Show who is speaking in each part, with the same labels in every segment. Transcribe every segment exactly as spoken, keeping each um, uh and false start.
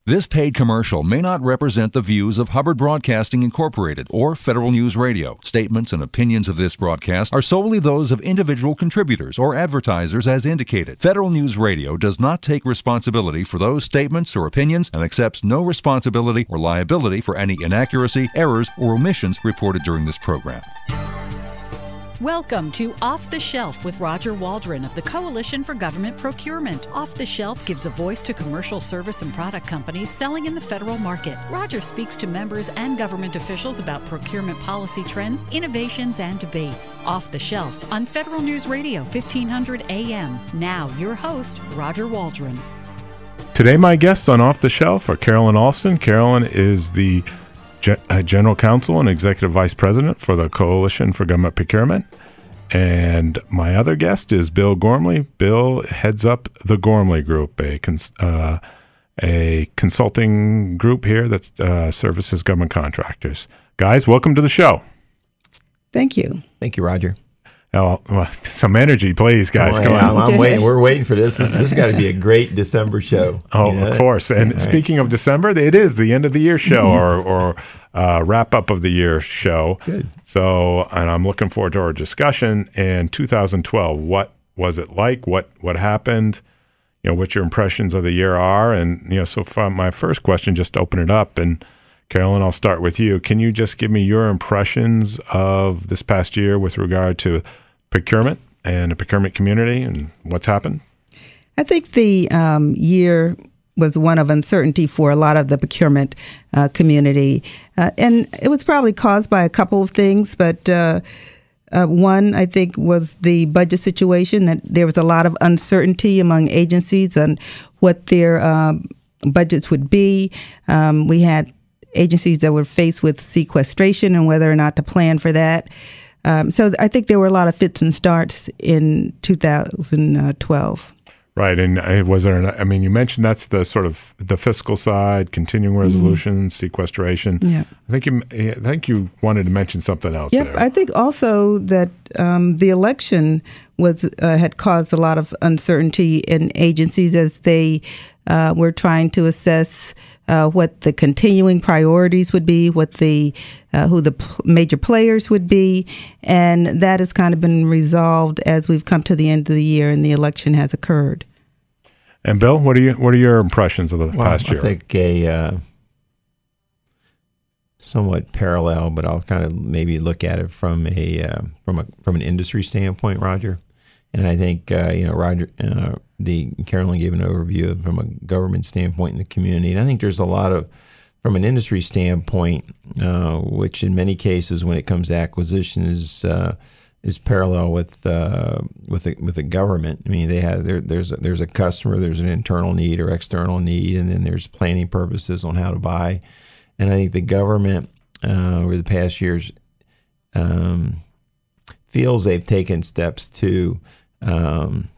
Speaker 1: This paid commercial may not represent the views of Hubbard Broadcasting Incorporated or Federal News Radio. Statements and opinions of this broadcast are solely those of individual contributors or advertisers as indicated. Federal News Radio does not take responsibility for those statements or opinions and accepts no responsibility or liability for any inaccuracy, errors, or omissions reported during this program.
Speaker 2: Welcome to Off the Shelf with Roger Waldron of the Coalition for Government Procurement. Off the Shelf gives a voice to commercial service and product companies selling in the federal market. Roger speaks to members and government officials about procurement policy trends, innovations, and debates. Off the Shelf on Federal News Radio, fifteen hundred A M. Now, your host, Roger Waldron.
Speaker 3: Today, my guests on Off the Shelf are Carolyn Alston. Carolyn is the General Counsel and Executive Vice President for the Coalition for Government Procurement. And my other guest is Bill Gormley. Bill heads up the Gormley Group, a cons- uh, a consulting group here that uh, services government contractors. Guys, welcome to the show.
Speaker 4: Thank you.
Speaker 5: Thank you, Roger.
Speaker 3: Oh, well, some energy, please, guys.
Speaker 5: Come
Speaker 3: Come
Speaker 5: on.
Speaker 3: on.
Speaker 5: I'm, I'm waiting. We're waiting for this. This, this has got to be a great December show.
Speaker 3: Oh,
Speaker 5: you know?
Speaker 3: Of course. And
Speaker 5: All
Speaker 3: speaking
Speaker 5: right.
Speaker 3: of December, it is the end of the year show or, or uh, wrap up of the year show.
Speaker 5: Good.
Speaker 3: So, and I'm looking forward to our discussion. In two thousand twelve, what was it like? What what happened? You know, what your impressions of the year are? And, you know, so for my first question, just to open it up, and Carolyn, I'll start with you. Can you just give me your impressions of this past year with regard to procurement and the procurement community and what's happened?
Speaker 4: I think the um, year was one of uncertainty for a lot of the procurement uh, community. Uh, and it was probably caused by a couple of things, but uh, uh, one, I think, was the budget situation, that there was a lot of uncertainty among agencies on what their um, budgets would be. Um, we had agencies that were faced with sequestration and whether or not to plan for that. Um, so I think there were a lot of fits and starts in two thousand twelve.
Speaker 3: Right. And uh, was there, an, I mean, you mentioned that's the sort of the fiscal side, continuing resolution, mm-hmm. sequestration.
Speaker 4: Yeah.
Speaker 3: I think you, I think you wanted to mention something else
Speaker 4: yep,
Speaker 3: there.
Speaker 4: I think also that um, the election was uh, had caused a lot of uncertainty in agencies as they uh, were trying to assess uh, what the continuing priorities would be, what the uh, who the p- major players would be, and that has kind of been resolved as we've come to the end of the year and the election has occurred.
Speaker 3: And Bill, what are you, what are your impressions of the
Speaker 5: well,
Speaker 3: past year?
Speaker 5: I think a uh, somewhat parallel, but I'll kind of maybe look at it from a uh, from a from an industry standpoint, Roger. And I think uh, you know, Roger, uh, the Carolyn gave an overview of, from a government standpoint in the community, and I think there's a lot of, from an industry standpoint, uh, which in many cases, when it comes to acquisition, is uh, is parallel with uh, with the, with the government. I mean, they have there, there's a, there's a customer, there's an internal need or external need, and then there's planning purposes on how to buy. And I think the government uh, over the past years um, feels they've taken steps to um,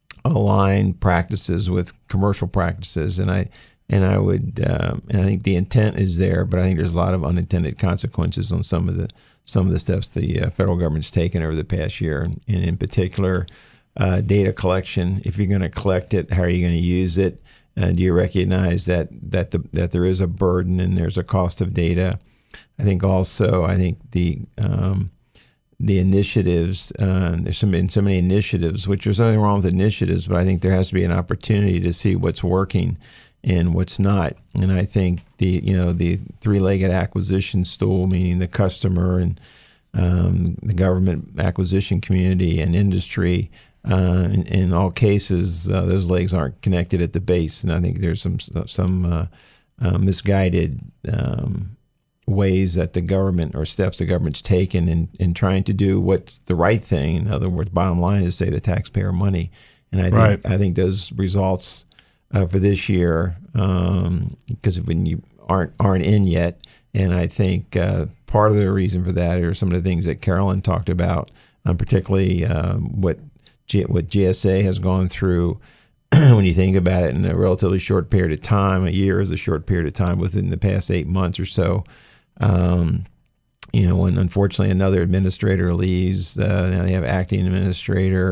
Speaker 5: align practices with commercial practices, and I and I would um, and I think the intent is there, but I think there's a lot of unintended consequences on some of the some of the steps the uh, federal government's taken over the past year, and, and in particular, uh, data collection. If you're going to collect it, how are you going to use it? Uh, do you recognize that that the that there is a burden and there's a cost of data? I think also, I think the um, the initiatives, uh, there's some, been so many initiatives, which there's nothing wrong with initiatives, but I think there has to be an opportunity to see what's working and what's not. And I think the, you know, the three-legged acquisition stool, meaning the customer and um, the government acquisition community and industry, uh, in, in all cases, uh, those legs aren't connected at the base. And I think there's some, some uh, uh, misguided um ways that the government or steps the government's taken in, in trying to do what's the right thing. In other words, bottom line is save the taxpayer money. And I think
Speaker 3: right.
Speaker 5: I think those results uh, for this year, um, because when you aren't aren't in yet, and I think uh, part of the reason for that are some of the things that Carolyn talked about, um, particularly um, what G- what G S A has gone through. When you think about it in a relatively short period of time, a year is a short period of time within the past eight months or so. Um, you know, when unfortunately another administrator leaves, uh, now they have acting administrator,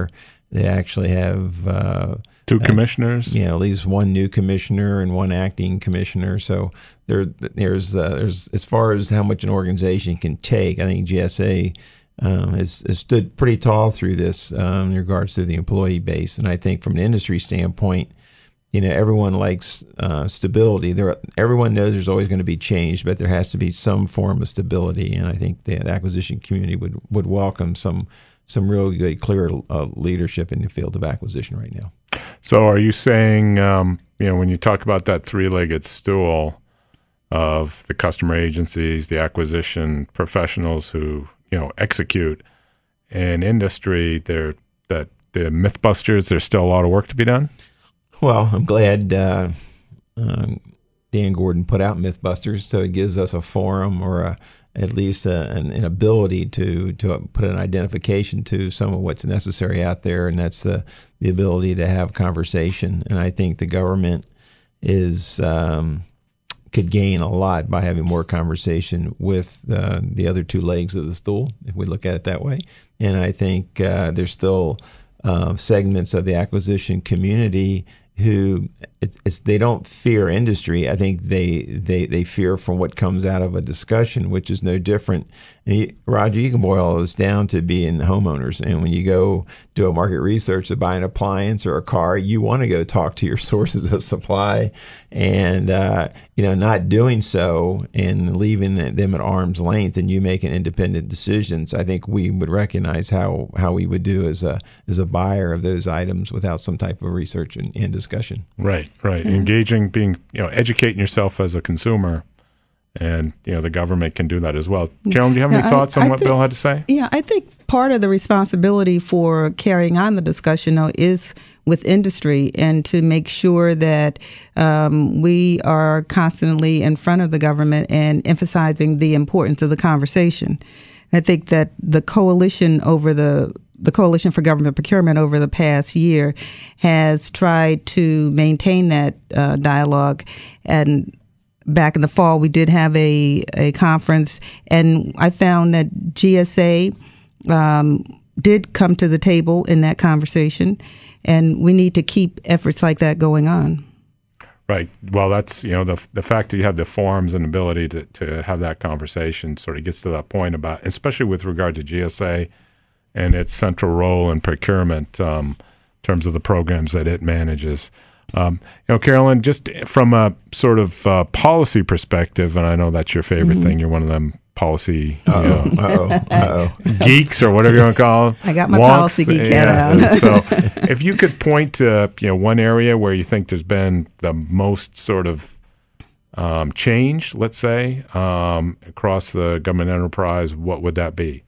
Speaker 5: They actually have uh,
Speaker 3: two commissioners.
Speaker 5: Uh, you know, at least one new commissioner and one acting commissioner. So there, there's, uh, there's as far as how much an organization can take, I think G S A um, has, has stood pretty tall through this um, in regards to the employee base. And I think from an industry standpoint, you know, everyone likes uh, stability. There, everyone knows there's always going to be change, but there has to be some form of stability. And I think the, the acquisition community would, would welcome some some real good, clear uh, leadership in the field of acquisition right now.
Speaker 3: So, are you saying, um, you know, when you talk about that three-legged stool of the customer agencies, the acquisition professionals who, you know, execute in industry, there that the Mythbusters, there's still a lot of work to be done?
Speaker 5: Well, I'm glad uh, um, Dan Gordon put out Mythbusters, so it gives us a forum or a, at least a, an, an ability to to put an identification to some of what's necessary out there, and that's the the ability to have conversation. And I think the government is um, could gain a lot by having more conversation with uh, the other two legs of the stool, if we look at it that way. And I think uh, there's still uh, segments of the acquisition community who it's, it's, they don't fear industry. I think they, they they fear from what comes out of a discussion, which is no different. And you, Roger, you can boil this down to being homeowners. And when you go do a market research to buy an appliance or a car, you want to go talk to your sources of supply, and uh, you know, not doing so and leaving them at arm's length, and you making independent decisions. I think we would recognize how how we would do as a as a buyer of those items without some type of research and, and discussion.
Speaker 3: Right, right. Mm-hmm. Engaging, being, you know, educating yourself as a consumer, and, you know, the government can do that as well. Carolyn, do you have any yeah, thoughts I, on I what
Speaker 4: think,
Speaker 3: Bill had to say?
Speaker 4: Yeah, I think part of the responsibility for carrying on the discussion, though, is with industry, and to make sure that um, we are constantly in front of the government and emphasizing the importance of the conversation. I think that the coalition over the the Coalition for Government Procurement over the past year has tried to maintain that uh, dialogue. And back in the fall, we did have a, a conference, and I found that G S A um, did come to the table in that conversation, and we need to keep efforts like that going on.
Speaker 3: Right. Well, that's, you know, the the fact that you have the forums and ability to, to have that conversation sort of gets to that point about, especially with regard to G S A and its central role in procurement um, in terms of the programs that it manages. Um, you know, Carolyn, just from a sort of uh, policy perspective, and I know that's your favorite mm-hmm. thing, you're one of them policy you know,
Speaker 5: uh-oh, uh-oh.
Speaker 3: geeks or whatever you want to call them.
Speaker 4: I got my
Speaker 3: Wonks,
Speaker 4: policy geek hat
Speaker 3: yeah.
Speaker 4: on.
Speaker 3: So if you could point to, you know, one area where you think there's been the most sort of um, change, let's say, um, across the government enterprise, what would that be?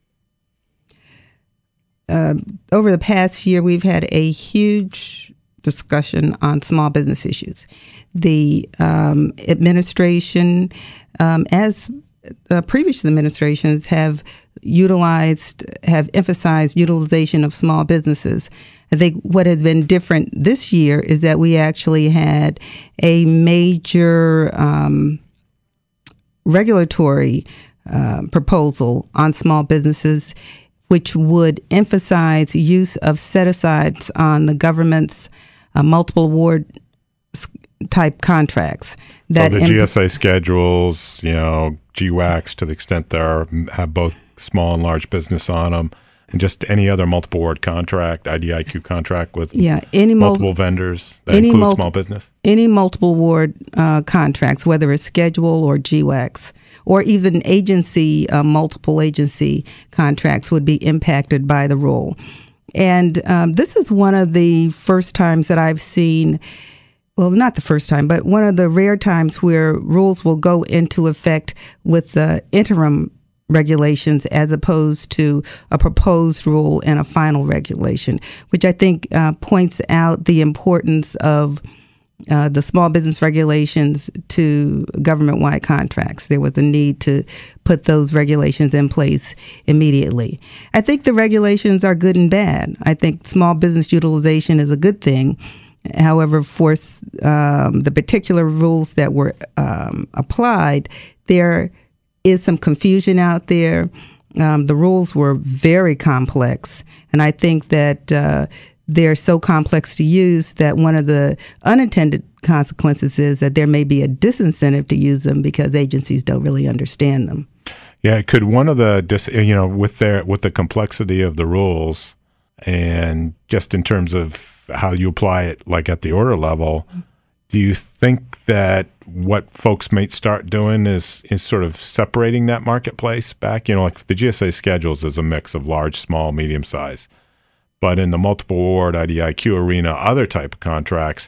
Speaker 4: Uh, over the past year, we've had a huge discussion on small business issues. The um, administration, um, as the previous administrations have utilized, have emphasized utilization of small businesses. I think what has been different this year is that we actually had a major um, regulatory uh, proposal on small businesses, which would emphasize use of set-asides on the government's uh, multiple award type contracts. That
Speaker 3: so the
Speaker 4: imp-
Speaker 3: G S A schedules, you know, G WACs to the extent they are, have both small and large business on them, and just any other multiple award contract, I D I Q contract with
Speaker 4: yeah, any
Speaker 3: multiple
Speaker 4: mul-
Speaker 3: vendors that
Speaker 4: any
Speaker 3: include
Speaker 4: mul-
Speaker 3: small business?
Speaker 4: Any multiple award uh, contracts, whether it's schedule or G WACs, or even agency, uh, multiple agency contracts would be impacted by the rule. And um, this is one of the first times that I've seen, well, not the first time, but one of the rare times where rules will go into effect with the interim regulations as opposed to a proposed rule and a final regulation, which I think uh, points out the importance of uh, the small business regulations to government-wide contracts. There was a need to put those regulations in place immediately. I think the regulations are good and bad. I think small business utilization is a good thing. However, for um, the particular rules that were um, applied, there is some confusion out there. um, the rules were very complex. And I think that uh, they're so complex to use that one of the unintended consequences is that there may be a disincentive to use them because agencies don't really understand them.
Speaker 3: Yeah, could one of the dis, you know with their with the complexity of the rules, and just in terms of how you apply it, like at the order level, do you think that what folks might start doing is is sort of separating that marketplace back? You know, like the G S A schedules is a mix of large, small, medium size, but in the multiple award I D I Q arena, other type of contracts,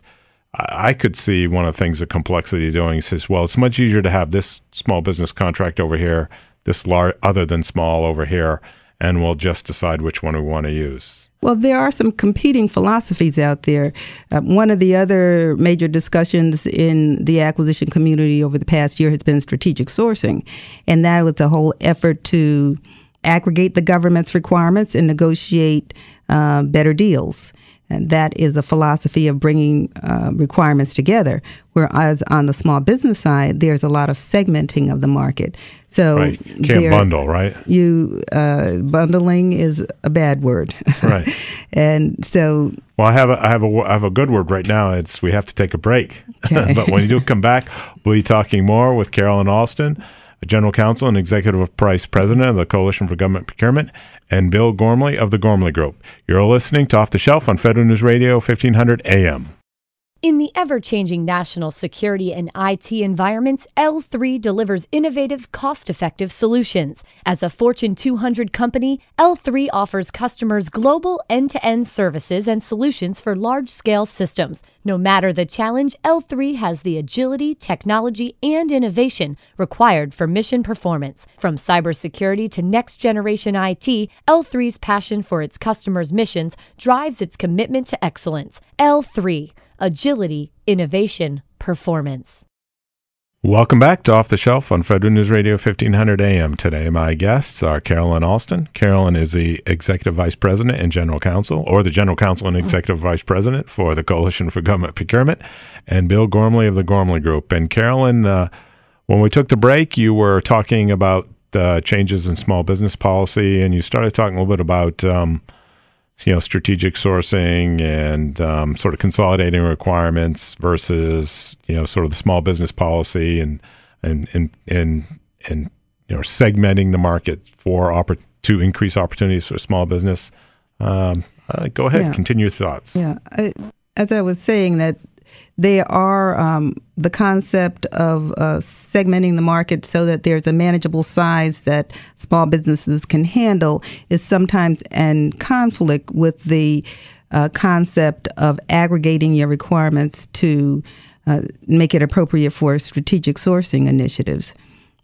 Speaker 3: I could see one of the things the complexity doing is, well, it's much easier to have this small business contract over here, this large, other than small over here, and we'll just decide which one we want to use.
Speaker 4: Well, there are some competing philosophies out there. Uh, one of the other major discussions in the acquisition community over the past year has been strategic sourcing, and that was the whole effort to aggregate the government's requirements and negotiate uh, better deals. And that is a philosophy of bringing uh, requirements together, whereas on the small business side, there's a lot of segmenting of the market. So
Speaker 3: right. Can't there, bundle, right?
Speaker 4: You uh, bundling is a bad word,
Speaker 3: right?
Speaker 4: And so,
Speaker 3: well, I have a, I have a I have a good word right now. It's we have to take a break.
Speaker 4: Okay.
Speaker 3: But when you do come back, we'll be talking more with Carolyn Alston, General Counsel and Executive Vice President of the Coalition for Government Procurement, and Bill Gormley of the Gormley Group. You're listening to Off the Shelf on Federal News Radio, fifteen hundred A M.
Speaker 6: In the ever-changing national security and I T environments, L three delivers innovative, cost-effective solutions. As a Fortune two hundred company, L three offers customers global end-to-end services and solutions for large-scale systems. No matter the challenge, L three has the agility, technology, and innovation required for mission performance. From cybersecurity to next-generation I T, L three's passion for its customers' missions drives its commitment to excellence. L three. Agility, innovation, performance.
Speaker 3: Welcome back to Off the Shelf on Federal News Radio, fifteen hundred A M. Today, my guests are Carolyn Alston. Carolyn is the Executive Vice President and General Counsel, or the General Counsel and Executive Vice President for the Coalition for Government Procurement, and Bill Gormley of the Gormley Group. And Carolyn, uh, when we took the break, you were talking about uh, changes in small business policy, and you started talking a little bit about um, you know, strategic sourcing and um, sort of consolidating requirements versus, you know, sort of the small business policy and and and and, and you know, segmenting the market for oppor- to increase opportunities for small business. Um, uh, go ahead,
Speaker 4: yeah.
Speaker 3: Continue your thoughts.
Speaker 4: Yeah, I, as I was saying, that they are um, the concept of uh, segmenting the market so that there's a manageable size that small businesses can handle is sometimes in conflict with the uh, concept of aggregating your requirements to uh, make it appropriate for strategic sourcing initiatives.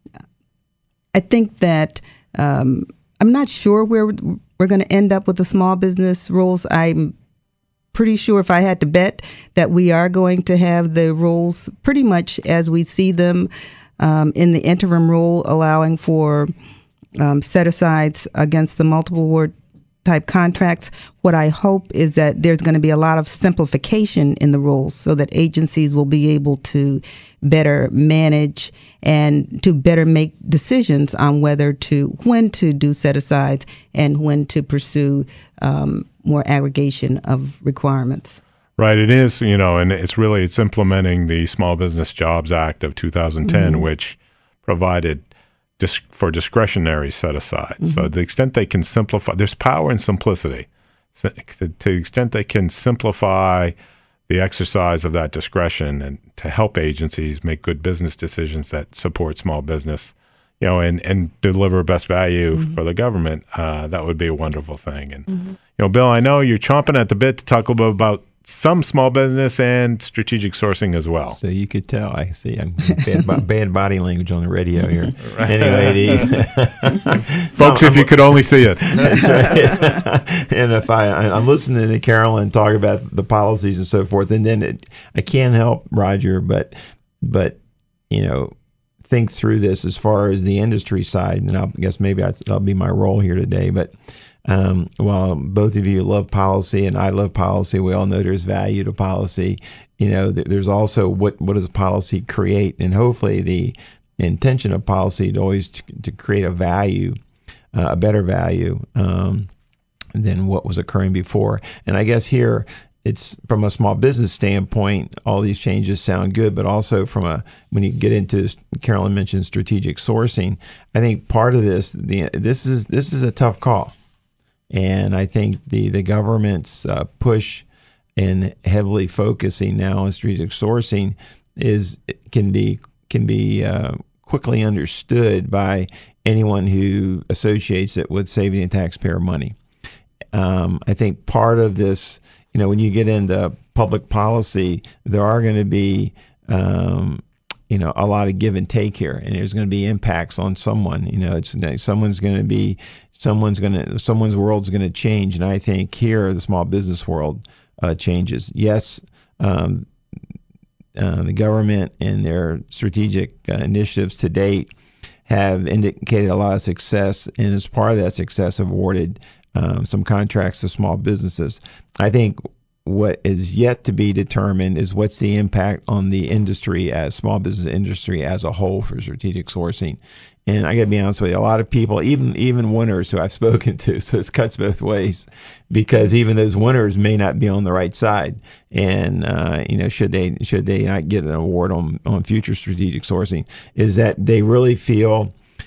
Speaker 4: I think that um, I'm not sure where we're going to end up with the small business rules. I'm pretty sure if I had to bet that we are going to have the rules pretty much as we see them um, in the interim rule, allowing for um, set-asides against the multiple award type contracts. What I hope is that there's going to be a lot of simplification in the rules so that agencies will be able to better manage and to better make decisions on whether to, when to do set-asides and when to pursue um, more aggregation of requirements.
Speaker 3: Right, it is, you know, and it's really, it's implementing the Small Business Jobs Act of two thousand ten, mm-hmm. which provided dis- for discretionary set-asides. Mm-hmm. So to the extent they can simplify, there's power in simplicity. So to, to the extent they can simplify the exercise of that discretion and to help agencies make good business decisions that support small business, you know, and, and deliver best value mm-hmm. for the government, uh, that would be a wonderful thing. And, mm-hmm. you know, Bill, I know you're chomping at the bit to talk a little bit about some small business and strategic sourcing as well.
Speaker 5: So you could tell, I see, I'm bad, bad body language on the radio here. Right. Anyway, the,
Speaker 3: folks,
Speaker 5: so
Speaker 3: if you could only see it.
Speaker 5: That's right. And if I, I'm listening to Carolyn talk about the policies and so forth, and then it, I can't help, Roger, but, but, you know, think through this as far as the industry side, and I guess maybe I, that'll be my role here today, but Um, while both of you love policy and I love policy, we all know there's value to policy. You know, th- there's also what, what does policy create? And hopefully the intention of policy is always to, to create a value uh, a better value um, than what was occurring before. And I guess here, it's from a small business standpoint, all these changes sound good, but also from a, when you get into, Carolyn mentioned strategic sourcing, I think part of this, the, this is this is a tough call. And I think the, the government's uh, push and heavily focusing now on strategic sourcing is can be can be uh, quickly understood by anyone who associates it with saving the taxpayer money. Um, I think part of this, you know, when you get into public policy, there are going to be, um, you know, a lot of give and take here, and there's going to be impacts on someone. You know, it's someone's going to be, someone's going to, someone's world's going to change, and I think here the small business world uh, changes. Yes, um, uh, the government and their strategic uh, initiatives to date have indicated a lot of success, and as part of that success, have awarded Um, some contracts to small businesses. I think what is yet to be determined is what's the impact on the industry, as small business industry as a whole, for strategic sourcing. And I got to be honest with you, a lot of people, even even winners who I've spoken to, so it cuts both ways, because even those winners may not be on the right side. And uh, you know, should they should they not get an award on on future strategic sourcing, is that they really feel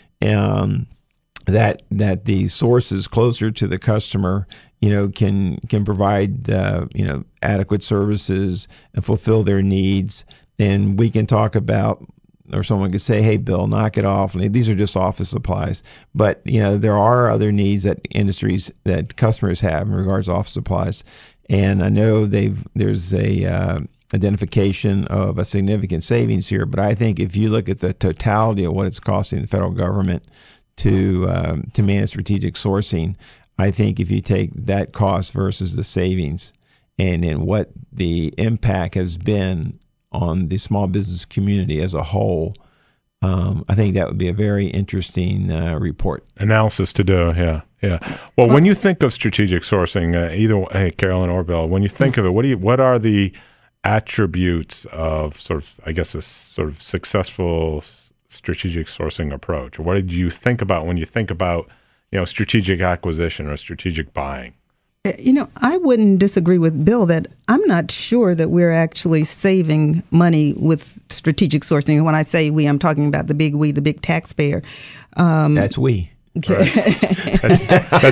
Speaker 5: Um, that that the sources closer to the customer, you know, can can provide uh, you know, adequate services and fulfill their needs. And we can talk about, or someone could say, "Hey, Bill, knock it off. These are just office supplies." But you know, there are other needs that industries, that customers have in regards to office supplies. And I know they've there's a uh, identification of a significant savings here. But I think if you look at the totality of what it's costing the federal government to um, to manage strategic sourcing, I think if you take that cost versus the savings, and then what the impact has been on the small business community as a whole, um, I think that would be a very interesting uh, report.
Speaker 3: Analysis to do, yeah, yeah. Well, when you think of strategic sourcing, uh, either hey, Carolyn or Bill, when you think of it, what do you, what are the attributes of sort of, I guess, a sort of successful strategic sourcing approach? What did you think about when you think about, you know, strategic acquisition or strategic buying?
Speaker 4: You know, I wouldn't disagree with Bill that I'm not sure that we're actually saving money with strategic sourcing. And when I say we, I'm talking about the big we, the big taxpayer. Um,
Speaker 5: that's we.
Speaker 4: Okay.
Speaker 3: Right. That's,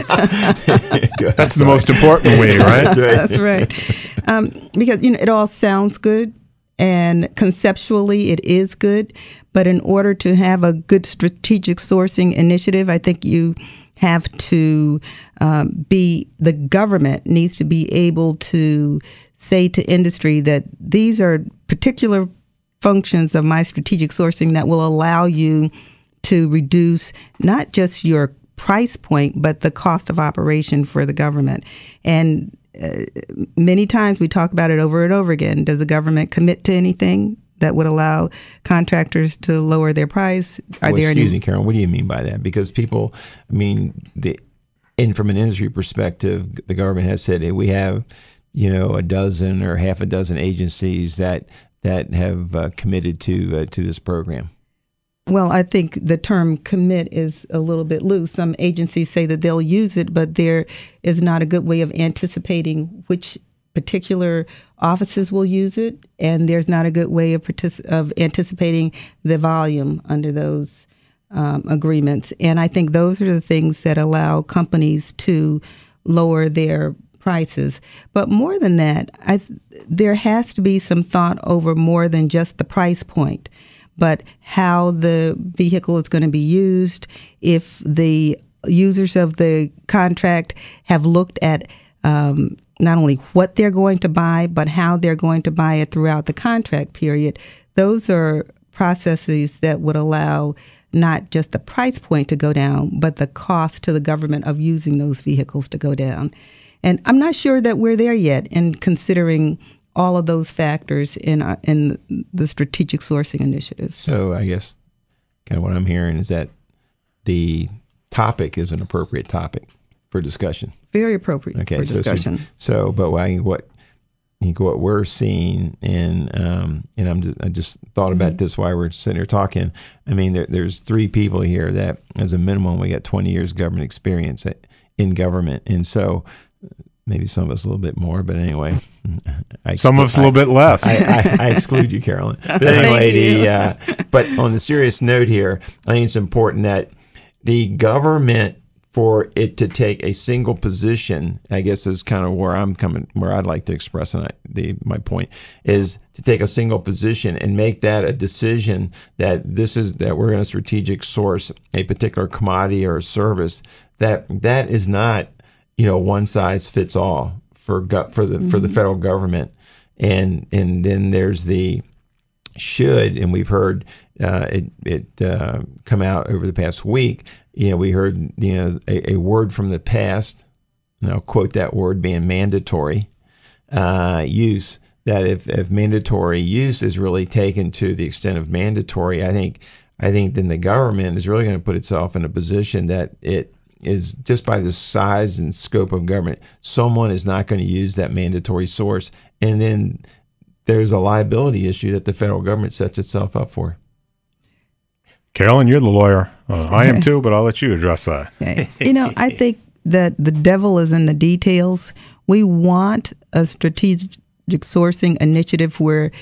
Speaker 3: that's, that's the most important we, right?
Speaker 4: That's right. That's right. Um, because, you know, it all sounds good. And conceptually, it is good. But in order to have a good strategic sourcing initiative, I think you have to um, be, the government needs to be able to say to industry that these are particular functions of my strategic sourcing that will allow you to reduce not just your price point, but the cost of operation for the government. And Uh, many times we talk about it over and over again. Does the government commit to anything that would allow contractors to lower their price? Are
Speaker 5: well,
Speaker 4: there
Speaker 5: excuse
Speaker 4: any?
Speaker 5: me, Carol, what do you mean by that? Because people, I mean, the, and from an industry perspective, the government has said, hey, we have, you know, a dozen or half a dozen agencies that that have uh, committed to uh, to this program.
Speaker 4: Well, I think the term commit is a little bit loose. Some agencies say that they'll use it, but there is not a good way of anticipating which particular offices will use it, and there's not a good way of partic- of anticipating the volume under those um, agreements. And I think those are the things that allow companies to lower their prices. But more than that, I th- there has to be some thought over more than just the price point, but how the vehicle is going to be used. If the users of the contract have looked at um, not only what they're going to buy, but how they're going to buy it throughout the contract period, those are processes that would allow not just the price point to go down, but the cost to the government of using those vehicles to go down. And I'm not sure that we're there yet in considering all of those factors in our, in the strategic sourcing initiatives.
Speaker 5: So I guess kind of what I'm hearing is that the topic is an appropriate topic for discussion.
Speaker 4: Very appropriate
Speaker 5: okay,
Speaker 4: for
Speaker 5: so,
Speaker 4: discussion.
Speaker 5: So, so but I, what think what we're seeing, and um, and I'm just I just thought about
Speaker 4: Mm-hmm.
Speaker 5: this while we're sitting here talking. I mean, there, there's three people here that, as a minimum, we got twenty years government experience at, in government, and so maybe some of us a little bit more, but anyway, I,
Speaker 3: Some of us a
Speaker 5: I-
Speaker 3: little bit less.
Speaker 5: I, I, I exclude you, Carolyn. But anyway, the uh, but on the serious note here, I think it's important that the government, for it to take a single position, I guess is kind of where I'm coming, where I'd like to express and I, the my point is to take a single position and make that a decision that this is that we're going to strategic source a particular commodity or a service. That that is not, you know, one size fits all for go- for the mm-hmm. for the federal government, and and then there's the should, and we've heard uh, it it uh, come out over the past week. You know, we heard you know a, a word from the past, and I'll quote that word being mandatory uh, use. That if, if mandatory use is really taken to the extent of mandatory, I think I think then the government is really going to put itself in a position that it is just by the size and scope of government, someone is not going to use that mandatory source, and then there's a liability issue that the federal government sets itself up for.
Speaker 3: Carolyn, you're the lawyer. Uh, I am too, but I'll let you address that.
Speaker 4: Okay. You know, I think that the devil is in the details. We want a strategic sourcing initiative where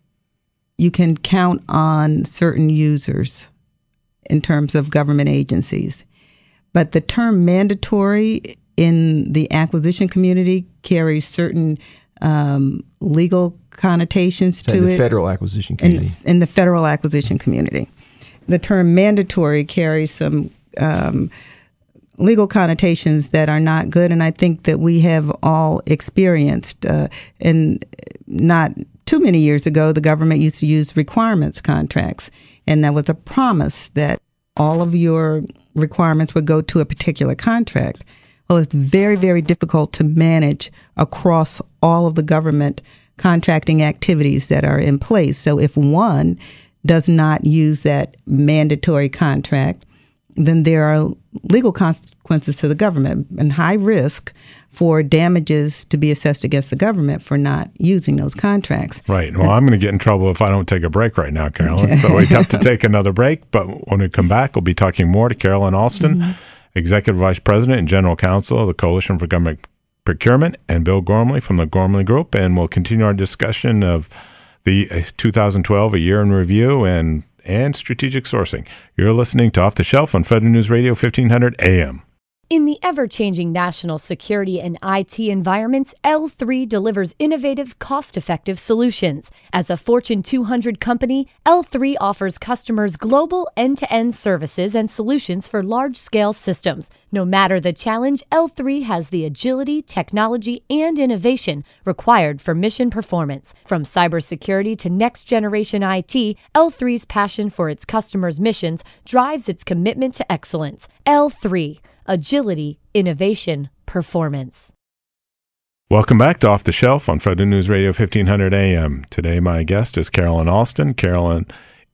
Speaker 4: you can count on certain users in terms of government agencies. But the term mandatory in the acquisition community carries certain um, legal connotations
Speaker 5: So
Speaker 4: to
Speaker 5: in the
Speaker 4: it.
Speaker 5: federal acquisition
Speaker 4: in,
Speaker 5: community.
Speaker 4: in the federal acquisition community. The term mandatory carries some um, legal connotations that are not good, and I think that we have all experienced. Uh, and not too many years ago, the government used to use requirements contracts, and that was a promise that all of your requirements would go to a particular contract. Well, it's very, very difficult to manage across all of the government contracting activities that are in place. So if one does not use that mandatory contract, then there are legal consequences to the government and high risk for damages to be assessed against the government for not using those contracts.
Speaker 3: Right. Well, I'm going to get in trouble if I don't take a break right now, Carolyn. So we have to take another break. But when we come back, we'll be talking more to Carolyn Alston, mm-hmm. Executive Vice President and General Counsel of the Coalition for Government Procurement, and Bill Gormley from the Gormley Group. And we'll continue our discussion of the two thousand twelve, a year in review, and and strategic sourcing. You're listening to Off the Shelf on Federal News Radio fifteen hundred A M.
Speaker 6: In the ever-changing national security and I T environments, L three delivers innovative, cost-effective solutions. As a Fortune two hundred company, L three offers customers global end-to-end services and solutions for large-scale systems. No matter the challenge, L three has the agility, technology, and innovation required for mission performance. From cybersecurity to next-generation I T, L three's passion for its customers' missions drives its commitment to excellence. L three. Agility, innovation, performance.
Speaker 3: Welcome back to Off the Shelf on Federal News Radio fifteen hundred A M. Today, my guest is Carolyn Alston. Carolyn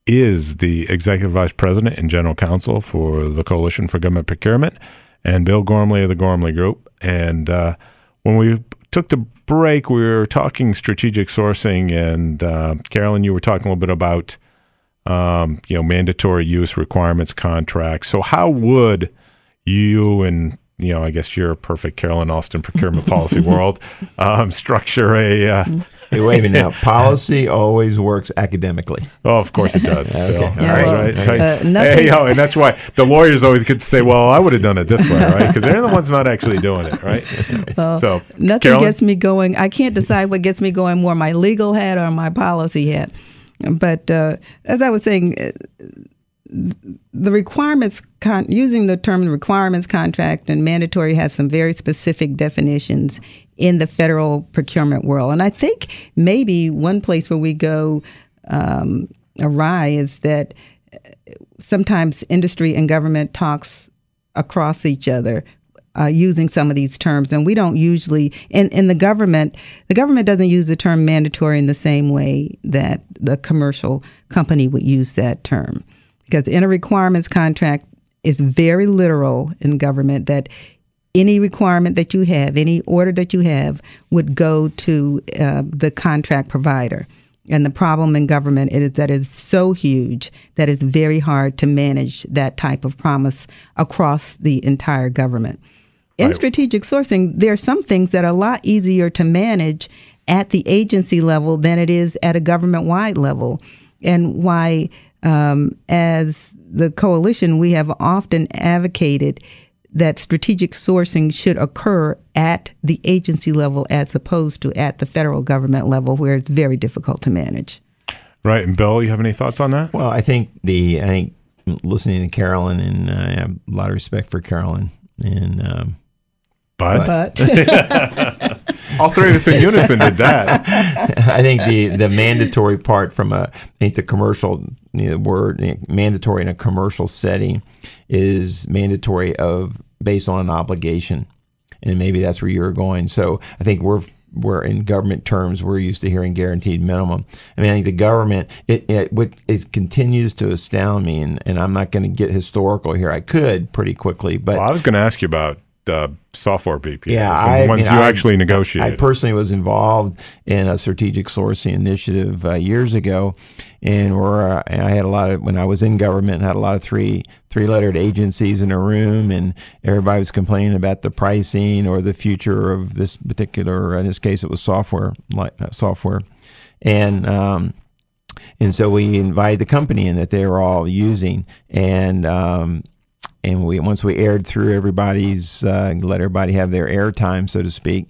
Speaker 3: is the Executive Vice President and General Counsel for the Coalition for Government Procurement, and Bill Gormley of the Gormley Group. And uh, when we took the break, we were talking strategic sourcing, and uh, Carolyn, you were talking a little bit about um, you know mandatory use requirements contracts. So how would you and, you know, I guess you're a perfect Carolyn Alston procurement policy world, um, structure a... Uh,
Speaker 5: hey, wait a minute now. Policy always works academically.
Speaker 3: Oh, of course it does.
Speaker 5: Okay.
Speaker 3: Bill.
Speaker 5: All
Speaker 4: Yeah,
Speaker 3: Right,
Speaker 4: well,
Speaker 3: right.
Speaker 4: uh,
Speaker 3: So,
Speaker 4: nothing-
Speaker 3: hey, oh, and that's why the lawyers always get to say, well, I would have done it this way, right? Because they're the ones not actually doing it, right?
Speaker 4: Well,
Speaker 3: so,
Speaker 4: nothing
Speaker 3: Carolyn?
Speaker 4: gets me going. I can't decide what gets me going, more my legal hat or my policy hat. But uh, as I was saying, the requirements, con- using the term requirements contract and mandatory have some very specific definitions in the federal procurement world. And I think maybe one place where we go um, awry is that sometimes industry and government talks across each other uh, using some of these terms. And we don't usually, in, in the government, the government doesn't use the term mandatory in the same way that the commercial company would use that term. Because in a requirements contract is very literal in government that any requirement that you have, any order that you have, would go to uh, the contract provider. And the problem in government is that it's so huge that it's very hard to manage that type of promise across the entire government. In right. strategic sourcing, there are some things that are a lot easier to manage at the agency level than it is at a government-wide level. And why, um, as the coalition, we have often advocated that strategic sourcing should occur at the agency level as opposed to at the federal government level, where it's very difficult to manage.
Speaker 3: Right. And Bill, you have any thoughts on that?
Speaker 5: Well, I think the I think listening to Carolyn, and uh, I have a lot of respect for Carolyn, and um,
Speaker 3: but,
Speaker 4: but.
Speaker 3: all three of us in unison did that.
Speaker 5: I think the the mandatory part from a I think the commercial you know, word you know, mandatory in a commercial setting is mandatory of based on an obligation, and maybe that's where you're going. So I think we're we're in government terms we're used to hearing guaranteed minimum. I mean I think the government it it, it, it continues to astound me, and, and I'm not going to get historical here. I could pretty quickly, but
Speaker 3: well, I was going to ask you about Uh, software B P As,
Speaker 5: yeah,
Speaker 3: and
Speaker 5: I,
Speaker 3: the ones
Speaker 5: I mean,
Speaker 3: you
Speaker 5: I,
Speaker 3: actually negotiated.
Speaker 5: I personally was involved in a strategic sourcing initiative uh, years ago, and where uh, I had a lot of when I was in government, had a lot of three three lettered agencies in a room, and everybody was complaining about the pricing or the future of this particular. In this case, it was software, like uh, software, and. Um, and so we invited the company in that they were all using, and. Um, And we once we aired through everybody's, uh, let everybody have their airtime, so to speak.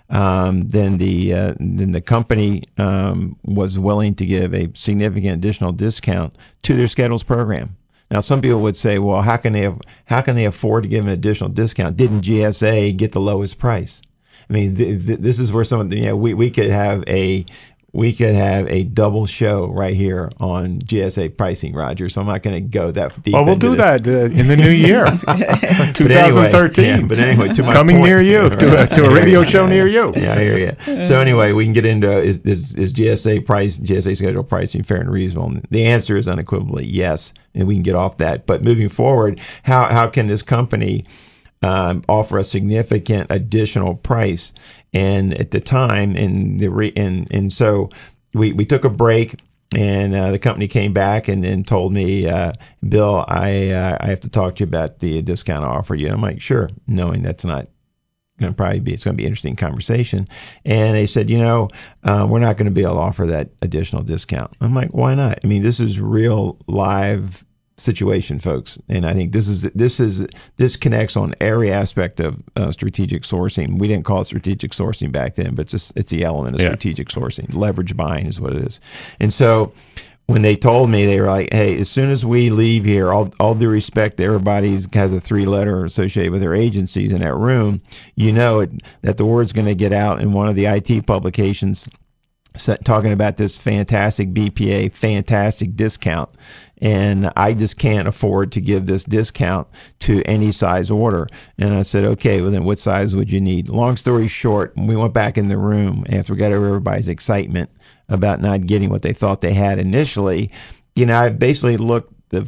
Speaker 5: Um, then the uh, then the company um, was willing to give a significant additional discount to their schedules program. Now, some people would say, "Well, how can they have, how can they afford to give an additional discount? Didn't G S A get the lowest price?" I mean, th- th- this is where some of the, you know, we we could have a we could have a double show right here on G S A pricing, Roger. So I'm not going to go that deep.
Speaker 3: Well, we'll do
Speaker 5: this.
Speaker 3: that uh, in the new year, twenty thirteen.
Speaker 5: Anyway, yeah, but anyway, to my
Speaker 3: coming
Speaker 5: point,
Speaker 3: near you to a, to a radio show near you.
Speaker 5: Yeah, I hear you. So anyway, we can get into is, is is G S A price, G S A schedule pricing fair and reasonable? And the answer is unequivocally yes, and we can get off that. But moving forward, how how can this company um, offer a significant additional price? And at the time, and the re, and and so we, we took a break, and uh, the company came back and then told me, uh, Bill, I uh, I have to talk to you about the discount I offer you. And I'm like, sure, knowing that's not going to probably be it's going to be an interesting conversation. And they said, you know, uh, we're not going to be able to offer that additional discount. I'm like, why not? I mean, this is real live situation, folks, and I think this is this is this connects on every aspect of uh, strategic sourcing. We didn't call it strategic sourcing back then, but it's just, it's the element of yeah. strategic sourcing. Leverage buying is what it is. And so when they told me, they were like, "Hey, as soon as we leave here, all all due respect to everybody has a three letter associated with their agencies in that room, you know it, that the word's going to get out in one of the I T publications." Talking about this fantastic B P A, fantastic discount, and I just can't afford to give this discount to any size order. And I said, okay, well then what size would you need? Long story short, we went back in the room after we got over everybody's excitement about not getting what they thought they had initially. You know, I basically looked the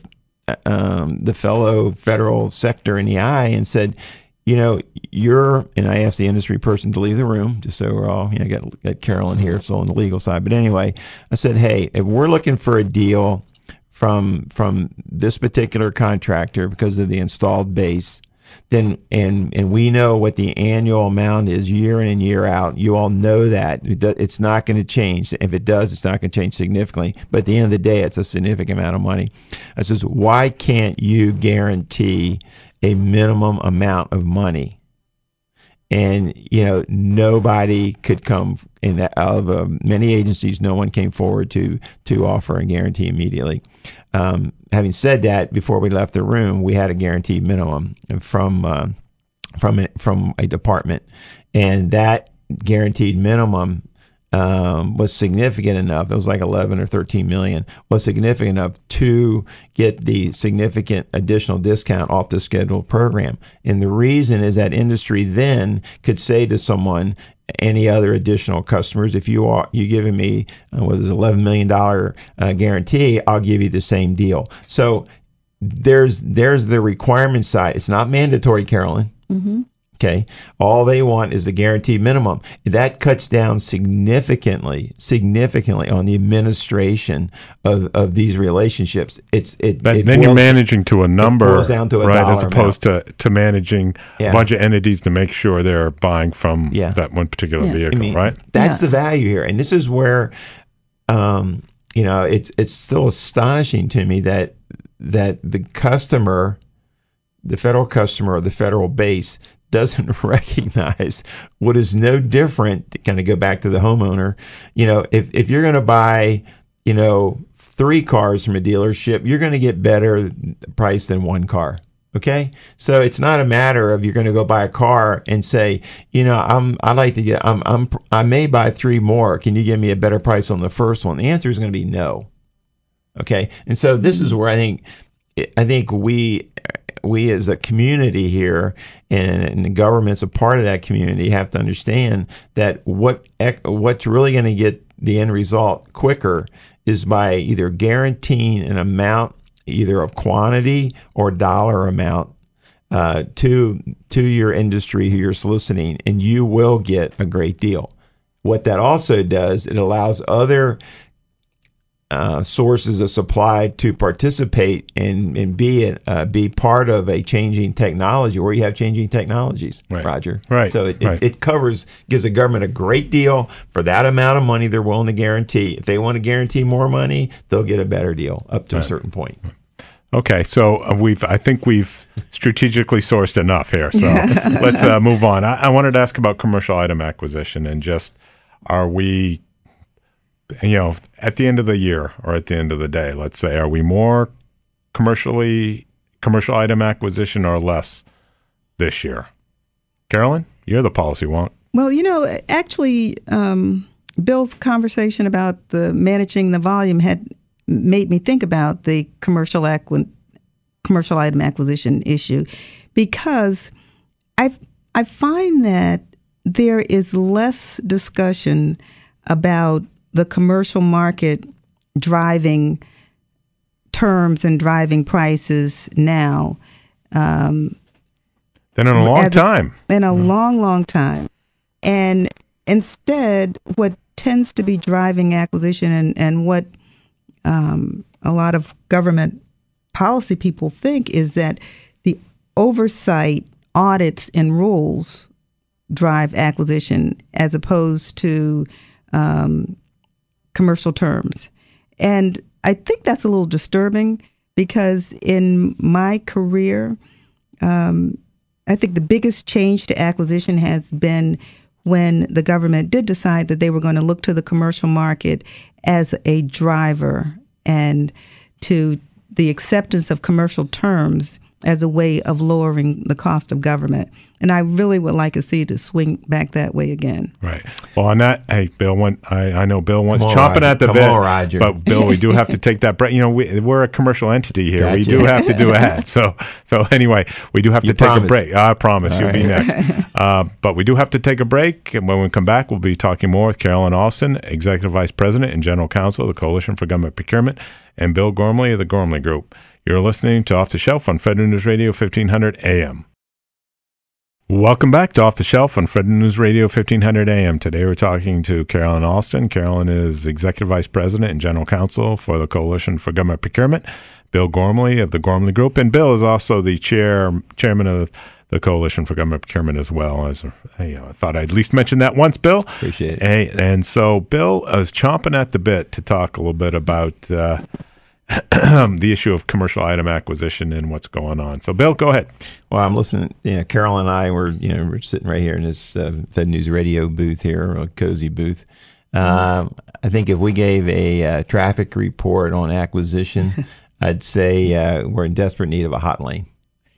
Speaker 5: um, the fellow federal sector in the eye and said, you know, you're, and I asked the industry person to leave the room, just so we're all, you know, got, got Carolyn here, so on the legal side. But anyway, I said, hey, if we're looking for a deal from from this particular contractor because of the installed base, then, and and we know what the annual amount is year in and year out, you all know that. It's not going to change. If it does, it's not going to change significantly. But at the end of the day, it's a significant amount of money. I says, why can't you guarantee a minimum amount of money? And, you know, nobody could come in that, out of uh, many agencies, no one came forward to to offer a guarantee immediately. Um, having said that, before we left the room, we had a guaranteed minimum from uh, from a, from a department, and that guaranteed minimum Um, was significant enough. It was like eleven or thirteen million. Was significant enough to get the significant additional discount off the scheduled program. And the reason is that industry then could say to someone, any other additional customers, if you are you giving me uh, what is eleven million dollar uh, guarantee, I'll give you the same deal. So there's there's the requirement side. It's not mandatory, Carolyn.
Speaker 4: Mm-hmm.
Speaker 5: Okay, all they want is the guaranteed minimum. That cuts down significantly, significantly on the administration of, of these relationships. It's it.
Speaker 3: But
Speaker 5: it
Speaker 3: then
Speaker 5: boils,
Speaker 3: you're managing to a number,
Speaker 5: boils down to a
Speaker 3: right?
Speaker 5: dollar
Speaker 3: As opposed
Speaker 5: amount.
Speaker 3: to to managing
Speaker 5: Yeah.
Speaker 3: a bunch of entities to make sure they're buying from
Speaker 5: Yeah.
Speaker 3: that one particular
Speaker 4: Yeah.
Speaker 3: vehicle,
Speaker 5: I mean,
Speaker 3: right?
Speaker 5: That's
Speaker 4: Yeah.
Speaker 5: the value here, and this is where, um, you know, it's it's still astonishing to me that that the customer, the federal customer or the federal base, doesn't recognize what is no different. To kind of go back to the homeowner, you know, if if you're going to buy, you know, three cars from a dealership, you're going to get better price than one car. Okay, so it's not a matter of you're going to go buy a car and say, you know, I'm I like to get I'm I'm I may buy three more. Can you give me a better price on the first one? The answer is going to be no. Okay, and so this is where I think I think we we as a community here, and, and the government's a part of that community, have to understand that what what's really going to get the end result quicker is by either guaranteeing an amount, either of quantity or dollar amount, uh, to to your industry who you're soliciting, and you will get a great deal. What that also does, it allows other uh, sources of supply to participate and and be a, uh, be part of a changing technology, where you have changing technologies,
Speaker 3: Right.
Speaker 5: Roger.
Speaker 3: Right.
Speaker 5: So it,
Speaker 3: Right.
Speaker 5: it, it covers, gives the government a great deal for that amount of money they're willing to guarantee. If they want to guarantee more money, they'll get a better deal up to
Speaker 3: Right.
Speaker 5: a certain point.
Speaker 3: Okay, so uh, we've I think we've strategically sourced enough here. So let's uh, move on. I, I wanted to ask about commercial item acquisition, and just are we, you know, at the end of the year or at the end of the day, let's say, are we more commercially commercial item acquisition or less this year? Carolyn, you're the policy wonk.
Speaker 4: Well, you know, actually, um, Bill's conversation about the managing the volume had made me think about the commercial acqu- commercial item acquisition issue, because I I find that there is less discussion about the commercial market driving terms and driving prices now. Um,
Speaker 3: Then in a long
Speaker 4: As a-
Speaker 3: time.
Speaker 4: in a long, long time. And instead, what tends to be driving acquisition, and, and what um, a lot of government policy people think, is that the oversight, audits, and rules drive acquisition as opposed to um, commercial terms. And I think that's a little disturbing, because in my career, um, I think the biggest change to acquisition has been when the government did decide that they were going to look to the commercial market as a driver, and to the acceptance of commercial terms as a way of lowering the cost of government. And I really would like to see it to swing back that way again.
Speaker 3: Right. Well, on that, hey, Bill, went, I, I know Bill wants
Speaker 5: Come on,
Speaker 3: chomping
Speaker 5: Roger.
Speaker 3: at the
Speaker 5: Come
Speaker 3: bit.
Speaker 5: on, Roger.
Speaker 3: But Bill, we do have to take that break. You know, we, we're a commercial entity here. We
Speaker 5: Gotcha.
Speaker 3: do have to do ahead. So, so anyway, we do have
Speaker 5: You
Speaker 3: to take
Speaker 5: promise.
Speaker 3: a break. I promise
Speaker 5: All
Speaker 3: you'll be
Speaker 5: right.
Speaker 3: next. Uh, but we do have to take a break. And when we come back, we'll be talking more with Carolyn Alston, Executive Vice President and General Counsel of the Coalition for Government Procurement, and Bill Gormley of the Gormley Group. You're listening to Off the Shelf on Federal News Radio fifteen hundred A M. Welcome back to Off the Shelf on Federal News Radio fifteen hundred A M. Today we're talking to Carolyn Alston. Carolyn is Executive Vice President and General Counsel for the Coalition for Government Procurement. Bill Gormley of the Gormley Group. And Bill is also the chair chairman of the Coalition for Government Procurement as well. As hey, I thought I'd at least mention that once, Bill.
Speaker 5: Appreciate it.
Speaker 3: Hey, and so Bill is chomping at the bit to talk a little bit about uh, the issue of commercial item acquisition and what's going on. So, Bill, go ahead.
Speaker 5: Well, I'm listening. You know, Carol and I were, you know, we're sitting right here in this uh, Fed News Radio booth here, a cozy booth. Um, I think if we gave a uh, traffic report on acquisition, I'd say uh, we're in desperate need of a hot lane.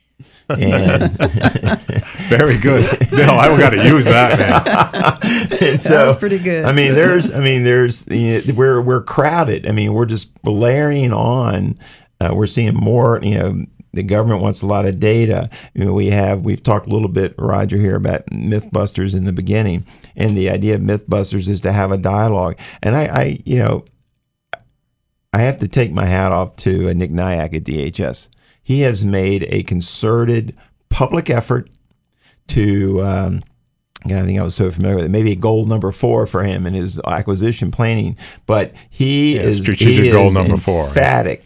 Speaker 5: And
Speaker 3: Very good, Bill. I got to use that, man.
Speaker 5: and so,
Speaker 4: That was pretty good.
Speaker 5: I mean, there's, I mean, there's, you know, we're we're crowded. I mean, we're just layering on. Uh, we're seeing more. You know, the government wants a lot of data. You know, we have we've talked a little bit, Roger, here about MythBusters in the beginning, and the idea of MythBusters is to have a dialogue. And I, I you know, I have to take my hat off to uh, Nick Nyack at D H S. He has made a concerted public effort to. Um, I think I was so familiar with it. Maybe a goal number four for him in his acquisition planning, but he
Speaker 3: yeah,
Speaker 5: is
Speaker 3: strategic
Speaker 5: he
Speaker 3: goal
Speaker 5: is
Speaker 3: number four.
Speaker 5: Emphatic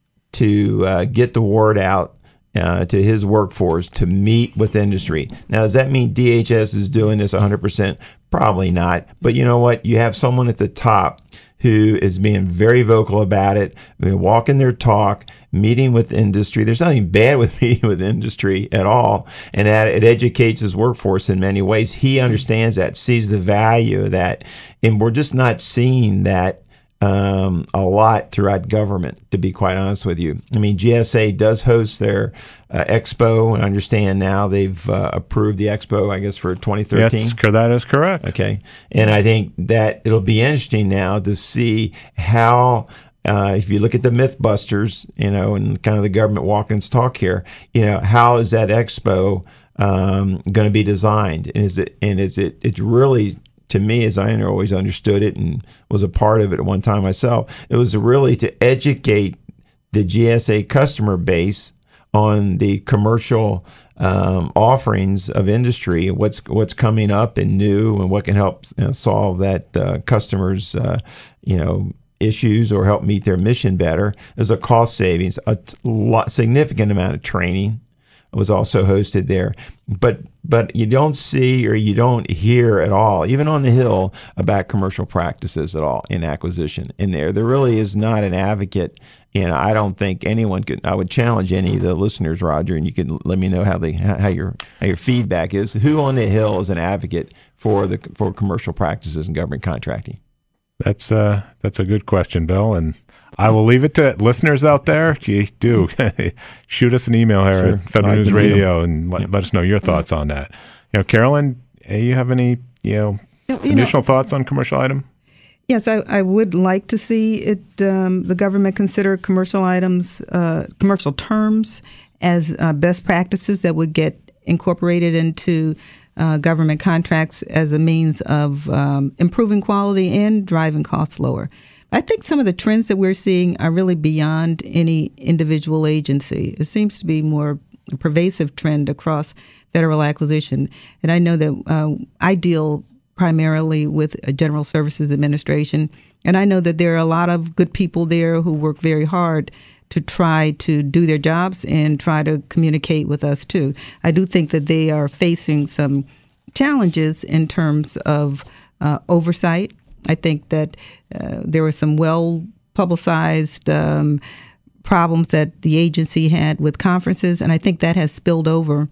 Speaker 5: to uh, get the word out uh, to his workforce to meet with industry. Now, does that mean D H S is doing this one hundred percent? Probably not. But you know what? You have someone at the top who is being very vocal about it, walking their talk, meeting with industry. There's nothing bad with meeting with industry at all, and that it educates his workforce in many ways. He understands that, sees the value of that, and we're just not seeing that um, a lot throughout government, to be quite honest with you. I mean, G S A does host their uh, expo, and I understand now they've uh, approved the expo, I guess, for twenty thirteen.
Speaker 3: Yes, that is correct.
Speaker 5: Okay. And I think that it'll be interesting now to see how, uh, if you look at the Mythbusters, you know, and kind of the government walk-ins talk here, you know, how is that expo um, going to be designed? And is it, and is it, it's really, to me, as I always understood it and was a part of it at one time myself, it was really to educate the G S A customer base on the commercial um, offerings of industry, what's what's coming up and new, and what can help you know, solve that uh, customers' uh, you know issues or help meet their mission better. There's a cost savings, a t- lot, significant amount of training was also hosted there, but but you don't see or you don't hear at all, even on the Hill, about commercial practices at all in acquisition. In there, there really is not an advocate. And I don't think anyone could. I would challenge any of the listeners, Roger, and you can let me know how they how your how your feedback is. Who on the Hill is an advocate for the for commercial practices and government contracting?
Speaker 3: That's uh that's a good question, Bill, and I will leave it to listeners out there. Gee, do shoot us an email here
Speaker 5: Sure.
Speaker 3: at Federal
Speaker 5: I
Speaker 3: News
Speaker 5: can
Speaker 3: Radio and let, let us know your thoughts on that. You know, Carolyn, you have any you know
Speaker 4: You know,
Speaker 3: additional thoughts on commercial item?
Speaker 4: Yes, I, I would like to see it. Um, the government consider commercial items, uh, commercial terms, as uh, best practices that would get incorporated into uh, government contracts as a means of um, improving quality and driving costs lower. I think some of the trends that we're seeing are really beyond any individual agency. It seems to be more a pervasive trend across federal acquisition, and I know that uh, I deal primarily with a General Services Administration. And I know that there are a lot of good people there who work very hard to try to do their jobs and try to communicate with us too. I do think that they are facing some challenges in terms of uh, oversight. I think that uh, there were some well-publicized um, problems that the agency had with conferences, and I think that has spilled over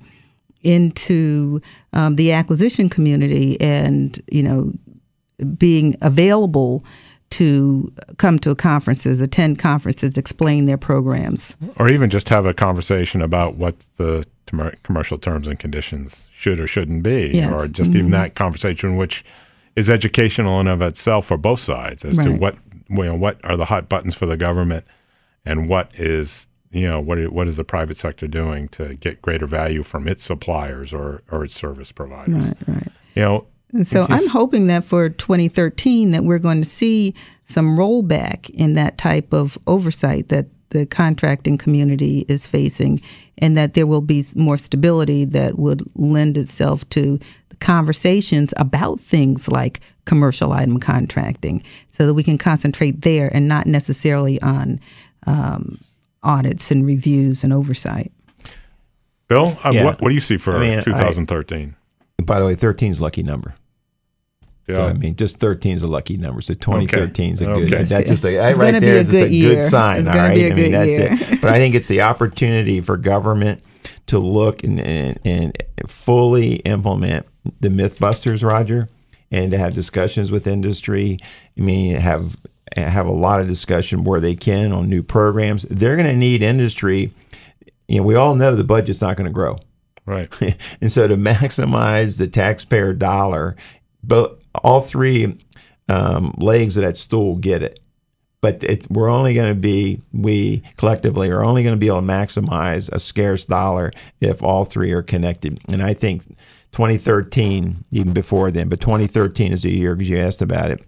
Speaker 4: into um, the acquisition community and, you know, being available to come to conferences, attend conferences, explain their programs.
Speaker 3: Or even just have a conversation about what the com- commercial terms and conditions should or shouldn't be.
Speaker 4: Yes.
Speaker 3: Or just
Speaker 4: Mm-hmm.
Speaker 3: even that conversation, which is educational in of itself for both sides as to
Speaker 4: Right.
Speaker 3: what, you know, what are the hot buttons for the government and what is you know, what what is the private sector doing to get greater value from its suppliers or, or its service providers?
Speaker 4: Right, right.
Speaker 3: You know,
Speaker 4: and so
Speaker 3: just,
Speaker 4: I'm hoping that for twenty thirteen that we're going to see some rollback in that type of oversight that the contracting community is facing, and that there will be more stability that would lend itself to conversations about things like commercial item contracting, so that we can concentrate there and not necessarily on um, audits and reviews and oversight.
Speaker 3: Bill, uh,
Speaker 5: Yeah.
Speaker 3: what, what do you see for
Speaker 5: I mean,
Speaker 3: twenty thirteen?
Speaker 5: I, by the way, thirteen is a lucky number.
Speaker 3: Yeah.
Speaker 5: So I mean, just thirteen is a lucky number. So twenty thirteen is a good.
Speaker 3: Okay.
Speaker 5: That's just a right
Speaker 4: It's gonna be
Speaker 5: there
Speaker 4: a
Speaker 5: is just
Speaker 4: good
Speaker 5: a
Speaker 4: year.
Speaker 5: good sign.
Speaker 4: It's
Speaker 5: all
Speaker 4: gonna
Speaker 5: right,
Speaker 4: be a
Speaker 5: I
Speaker 4: good
Speaker 5: mean that's
Speaker 4: year.
Speaker 5: it. But I think it's the opportunity for government to look and, and and fully implement the Mythbusters, Roger, and to have discussions with industry. I mean, have have a lot of discussion where they can on new programs. They're going to need industry. You know, we all know the budget's not going to grow.
Speaker 3: Right.
Speaker 5: And so to maximize the taxpayer dollar, but all three um, legs of that stool get it. But it, we're only going to be, we collectively are only going to be able to maximize a scarce dollar if all three are connected. And I think twenty thirteen, even before then, but twenty thirteen is a year, because you asked about it,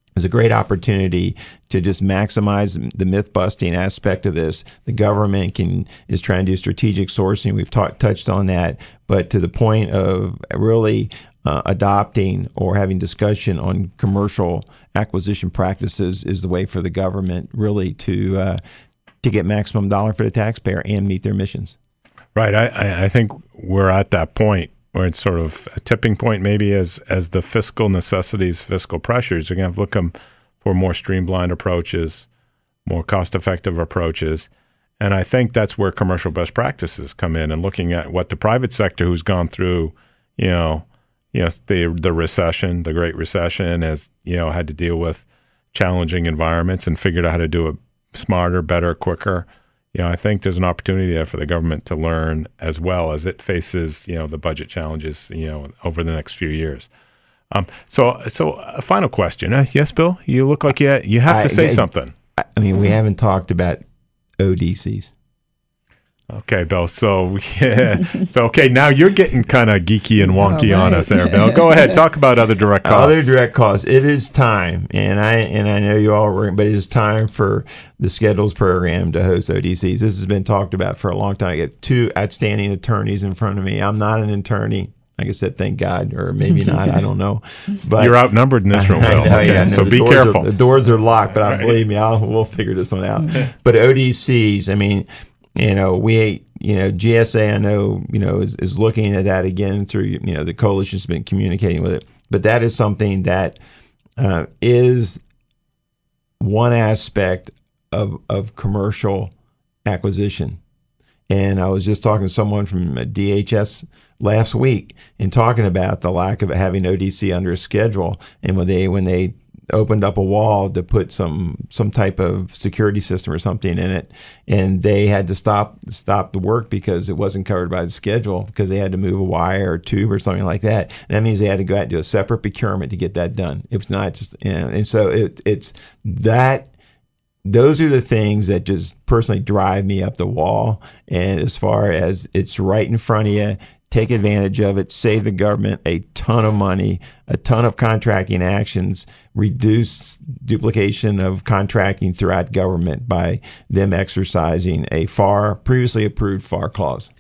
Speaker 5: It's a great opportunity to just maximize the myth busting aspect of this. The government can is trying to do strategic sourcing. We've talked touched on that, but to the point of really uh, adopting or having discussion on commercial acquisition practices is the way for the government really to uh, to get maximum dollar for the taxpayer and meet their missions.
Speaker 3: Right. I, I think we're at that point where it's sort of a tipping point, maybe as as the fiscal necessities, fiscal pressures, you're going to have to look for more streamlined approaches, more cost-effective approaches. And I think that's where commercial best practices come in, and looking at what the private sector, who's gone through, you know, you know, the the recession, the Great Recession, has, you know, had to deal with challenging environments and figured out how to do it smarter, better, quicker. You know, I think there's an opportunity there for the government to learn as well as it faces, you know, the budget challenges, you know, over the next few years. Um, so, so a final question. Uh, yes, Bill, you look like you you have to say I, something.
Speaker 5: I mean, we haven't talked about O D Cs.
Speaker 3: Okay, Bill. So, yeah. so, okay, now you're getting kind of geeky and wonky oh, right. on us there, Bill. Go ahead. Talk about other direct costs.
Speaker 5: Other direct costs. It is time, and I and I know you all were, but it is time for the Schedules program to host O D Cs. This has been talked about for a long time. I get two outstanding attorneys in front of me. I'm not an attorney. Like I said, thank God, or maybe not. I don't know. But
Speaker 3: you're outnumbered in this room, Bill.
Speaker 5: Know,
Speaker 3: okay,
Speaker 5: yeah, no,
Speaker 3: so be
Speaker 5: doors
Speaker 3: careful.
Speaker 5: Are, the doors are locked, but right. believe me, I'll, we'll figure this one out. But O D Cs, I mean, you know, we, you know, G S A, I know, you know, is, is looking at that again through, you know, the coalition's been communicating with it. But that is something that uh, is one aspect of of commercial acquisition. And I was just talking to someone from D H S last week and talking about the lack of having O D C under a schedule. And when they when they opened up a wall to put some some type of security system or something in it, and they had to stop stop the work because it wasn't covered by the schedule because they had to move a wire or tube or something like that. That means they had to go out and do a separate procurement to get that done. It was not just, you know, and so it, it's that. Those are the things that just personally drive me up the wall. And as far as it's right in front of you, take advantage of it, save the government a ton of money, a ton of contracting actions, reduce duplication of contracting throughout government by them exercising a F A R, previously approved F A R clause.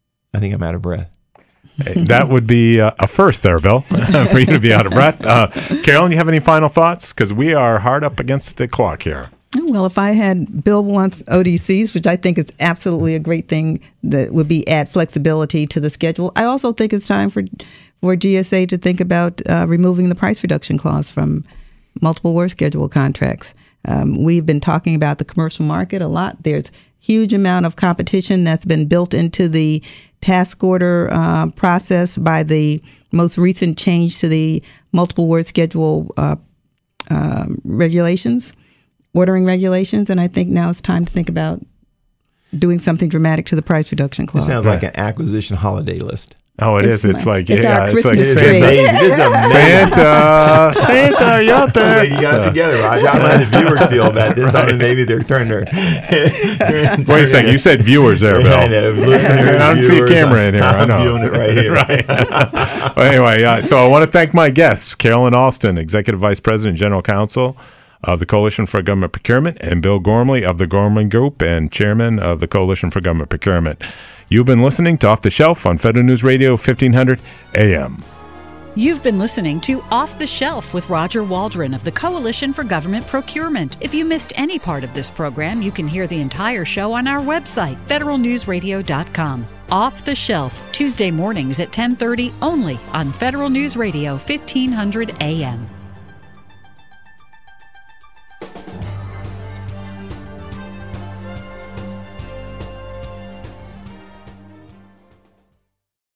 Speaker 5: I think I'm out of breath.
Speaker 3: Hey, that would be uh, a first there, Bill, for you to be out of breath. Uh, Carolyn, you have any final thoughts? Because we are hard up against the clock here.
Speaker 4: Well, if I had Bill wants O D Cs, which I think is absolutely a great thing, that would be add flexibility to the schedule. I also think it's time for for G S A to think about uh, removing the price reduction clause from multiple work schedule contracts. Um, we've been talking about the commercial market a lot. There's huge amount of competition that's been built into the task order uh, process by the most recent change to the multiple work schedule uh, uh, regulations. ordering regulations, and I think now it's time to think about doing something dramatic to the price reduction clause.
Speaker 5: It sounds like an acquisition holiday list.
Speaker 3: Oh, it it's is. It's like,
Speaker 4: it's
Speaker 3: yeah,
Speaker 4: our
Speaker 3: it's
Speaker 4: Christmas
Speaker 3: like
Speaker 4: tree.
Speaker 3: Santa. Santa, Santa, are you out there?
Speaker 5: You got us together, Raj. I don't know how the viewers feel about this. Right. I mean, maybe they're turning their.
Speaker 3: Wait a second. You said viewers there, Bill.
Speaker 5: I know. Listeners,
Speaker 3: I don't see a camera in here.
Speaker 5: I'm
Speaker 3: I know.
Speaker 5: viewing it right here.
Speaker 3: Right. Well, anyway, uh, so I want to thank my guests, Carolyn Alston, Executive Vice President, General Counsel of the Coalition for Government Procurement, and Bill Gormley of the Gormley Group and Chairman of the Coalition for Government Procurement. You've been listening to Off the Shelf on Federal News Radio, fifteen hundred A M.
Speaker 2: You've been listening to Off the Shelf with Roger Waldron of the Coalition for Government Procurement. If you missed any part of this program, you can hear the entire show on our website, federal news radio dot com. Off the Shelf, Tuesday mornings at ten thirty only on Federal News Radio, fifteen hundred A M.